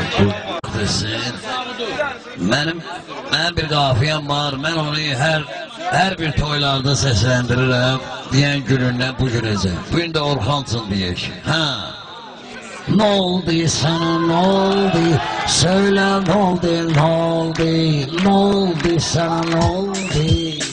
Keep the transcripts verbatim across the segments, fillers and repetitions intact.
Benim, benim bir kafiyem var, ben onu her her bir toylarda seslendiririm. Diyen gününden bu günece. Bugün de Orhansın diyek. Ha. Ne oldu sana, ne oldu? Söyle ne oldu, ne oldu? Ne oldu sana, ne oldu?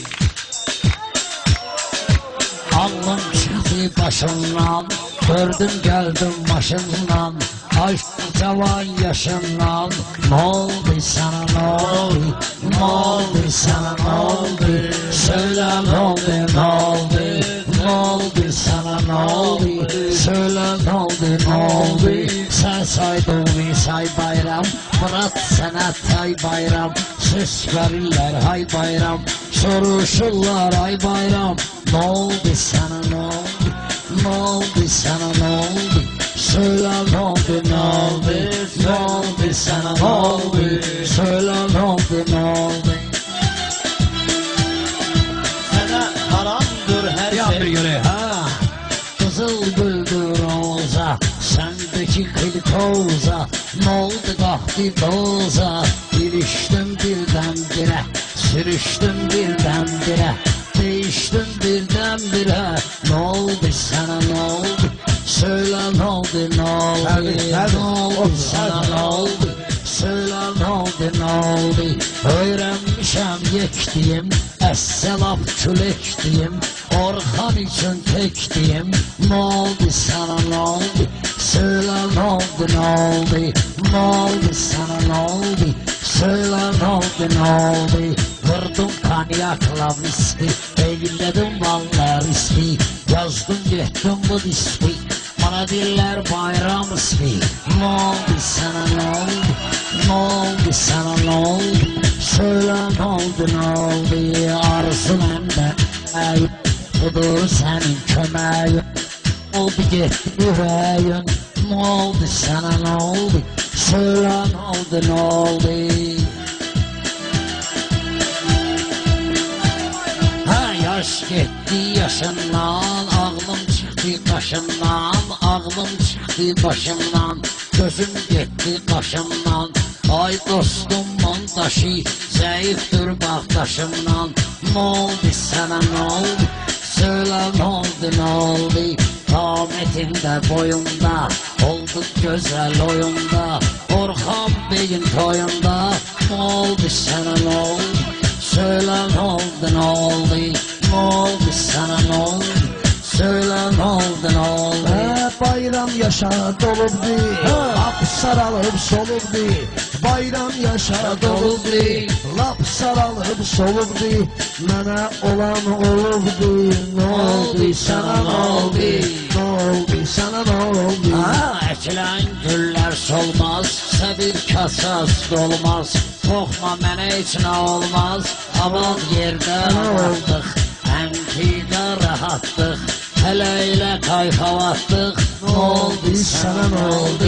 Aklım çıktı başımdan, gördüm geldim başımdan. Açtım tavan yaşından. Ne oldu sana, ne oldu? Ne oldu sana, ne oldu? Söyle ne oldu, ne oldu? Ne oldu sana, ne oldu? Söyle ne oldu, ne oldu? Sen saydın bir say bayram, Murat sana tay bayram. Ses verirler hay bayram, soruşurlar ay bayram. Ne oldu sana, ne oldu? Ne oldu sana, ne oldu? Söyle ne oldu, ne oldu? Ne oldu sana, ne oldu? Söyle ne oldu, ne oldu? Sana haramdır her şey. Yan bir göre ha. Kızıl güldür roza, sendeki klitoza. Ne oldu kahdi doza? İliştim birdenbire, sürüştüm birdenbire. Değiştim birdenbire. Ne oldu sana, ne oldu? Söyle ne oldu, ne oldu? Ne oldu sana, ne oldu? Söyle ne oldu, ne oldu? Öğrenmişem yektiğim, esselaf külektiğim, Orhan için tektiğim. Ne oldu sana, ne oldu? Söyle ne oldu, ne oldu? Ne oldu sana, ne oldu? Söyle ne oldu, ne oldu? Vurdum kanyakla viski, eyledim vallahi riski. Yazdım gettim bu diski, bana diller bayram ismi. Ne oldu sana, ne oldu? Ne oldu sana, ne oldu? Söyle ne oldu, ne oldu? Arzum ende ey, budur senin kömeğin. Oldu gitti yüreğin. Ne oldu sana, ne oldu? Söyle ne oldu, ne oldu? Yaş gitti yaşından, ağlım çıktı kaşımdan, ağlım çıktı başımdan, gözüm gitti kaşımdan. Ay dostum montaşı, zayıftır baktaşımdan. Ne oldu sana, ne oldu? Söyle ne oldu, ne oldu? Kametinde boyunda, olduk güzel oyunda, Orhan Bey'in toyunda. Ne oldu sana, ne oldu? Söyle ne oldu, ne oldu? Ne oldu sana, ne oldu? Söyle ne oldu, ne oldu? He, bayram yaşa dolubdi, lap saralıb solubdi. Bayram yaşa dolubdi, lap saralıb solubdi. Mənə olan olubdi. Ne oldu sana, ne oldu? Ne oldu sana, ne oldu? Ha, ekilen güller solmaz, sevir kasas dolmaz. Korkma mənə heç nə olmaz, aman yerdən aldık, ənkide rahattık, hele ile kayfavattık. Ne oldu sana, ne oldu?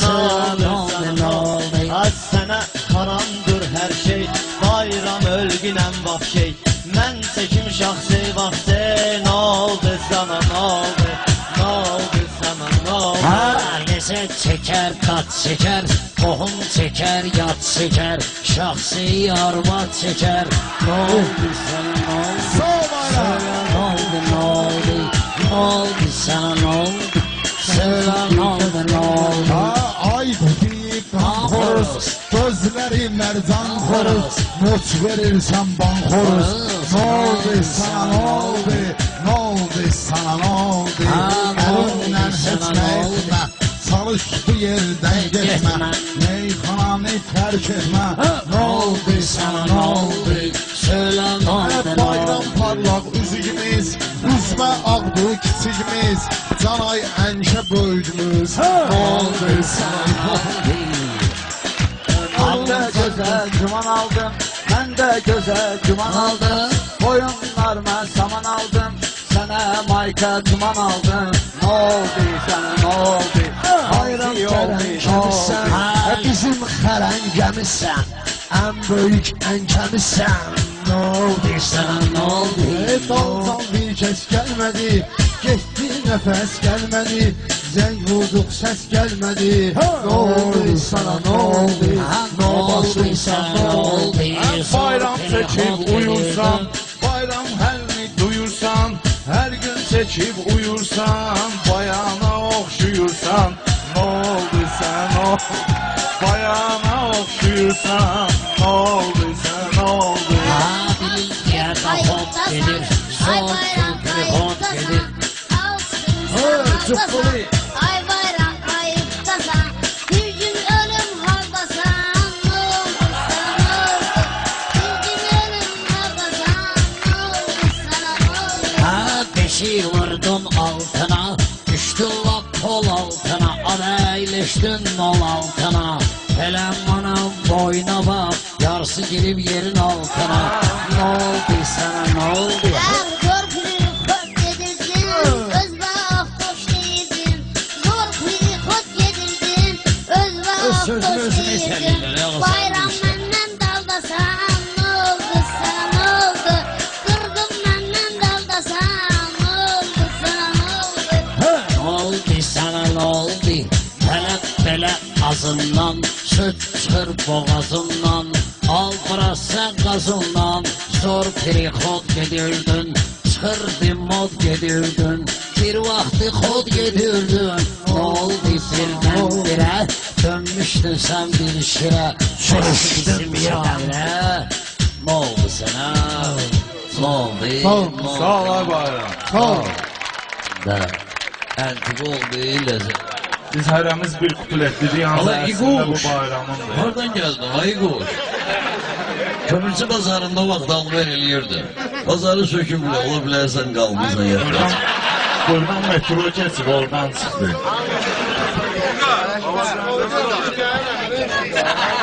Ne oldu, ne oldu? Az sana haramdır her şey, bayram ölgünəm vahşey. Mən çekim şahsi vaxtı. Ne oldu sana, ne oldu? Ne oldu sana, ne oldu? Ha, lezzet çeker, tat çeker, tohum çeker, yat çeker, şahsi arvat çeker. Ne oldu sana, ne oldu? Söyle ne oldu, ne oldu? Ne oldu sana, ne oldu? Söyle ne oldu, ne oldu? Ha, ay deyip kan xoruz, gözleri mercan xoruz, moç verirsen ban xoruz. Ne oldu sana, ne oldu? Ne oldu sana, ne oldu? Elimden seçme etme, çalış bu yerden geçme, meyhananı terk etme. Ne oldu sana, ne oldu? Söyle ne oldu, ne Bayram oldu? parlaq üzüyümüz, üzmə ağdı kiçigimiz, canay ənşə böyüdümüz. Ne oldu sana, ne oldu? Ben de güzel cuman aldım, ben de güzel cuman aldım. Boyunlar ben saman aldım, sana mayka duman aldım. Ne oldu sana, ne oldu? Bayram fərəngəmisən, bizim xərəngəmisən, ən böyük ənkəmisən. Ne oldu sana, ne oldu? Daldan bir kəs gəlmədi, getdi nəfəs gəlmədi, zəng vurduq, səs gəlmədi. Nə oldu sana, nə oldu? Ne oldu sana, ne oldu? Bayram seçib uyursan, bayram həlini duyursan, hər gün seçib uyursan, bayana oxşuyursan. Nə oldu sən, nə oldu? Bayana oxşuyursan, nə oldu sən, nə oldu? Ha bilir yerdə hop gelir, son kültürü hop gelir. Cıppılı. Ay bayram kayıptasan, bir gün ölüm haldasan, ne oldu sana, ne oldu? Bir gün ölüm haldasan, ne oldu sana, ne oldu? Ha beşi vurdun altına, düştün lap kol altına, adayleştin nol altına. Hele bana boyuna bak, yarısı girip yerin altına. Ne oldu sana, ne oldu? Er zor kırık kod yedirdin, özbe aftoş değildin. Zor kırık kod yedirdin, özbe sözünü aftoş özüne değildin. istediğinler, ya, o Bayram sen menden daldasan, ne oldu sana, ne oldu? Kırdım menden daldasan, ne oldu sana, ne oldu? Ne oldu sana, ne oldu? Hele bele ağzından, süt çıkır boğazından. Al burası gazından, zor perikod gedirdin. Çıkırdı mod gedirdin, bir vakti kod gedirdin. Ne oldu birdenbire, dönmüştün sen bir şire. Sürüştün birdenbire. Ne oldu sana? Ne oldu? Sağ ol, Ne oldu? sağ ol ay bayram. Sağ ol. Da, entik oldu lezzet. Biz hərəmiz bir kutu ləttiydik, yalnız Allah əslində bu İguş. bayramındır. Oradan geldin Ayguş. Kömürcü pazarında vaxt alver eləyirdi. Pazarı söküb bile, ola bilərsən qalmısan Buradan, yatırız. buradan metro keçib, oradan çıxdı.